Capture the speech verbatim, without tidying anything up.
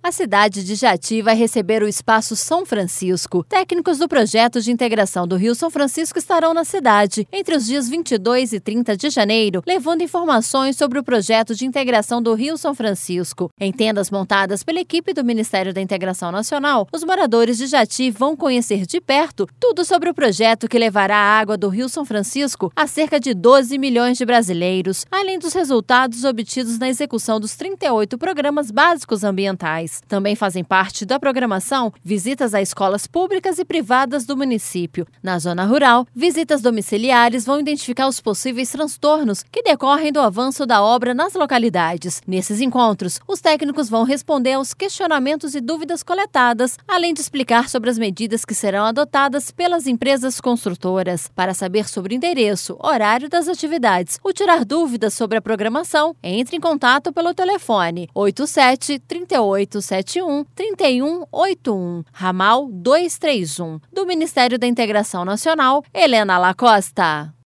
A cidade de Jati vai receber o Espaço São Francisco. Técnicos do projeto de integração do Rio São Francisco estarão na cidade entre os dias vinte e dois e trinta de janeiro, levando informações sobre o projeto de integração do Rio São Francisco. Em tendas montadas pela equipe do Ministério da Integração Nacional, os moradores de Jati vão conhecer de perto tudo sobre o projeto que levará a água do Rio São Francisco a cerca de doze milhões de brasileiros, além dos resultados obtidos na execução dos trinta e oito programas básicos ambientais. Também fazem parte da programação visitas a escolas públicas e privadas do município. Na zona rural, visitas domiciliares vão identificar os possíveis transtornos que decorrem do avanço da obra nas localidades. Nesses encontros, os técnicos vão responder aos questionamentos e dúvidas coletadas, além de explicar sobre as medidas que serão adotadas pelas empresas construtoras. Para saber sobre o endereço, horário das atividades ou tirar dúvidas sobre a programação, entre em contato pelo telefone oito sete, três oito sete um, três um oito um, ramal duzentos e trinta e um. Do Ministério da Integração Nacional, Helena Lacosta.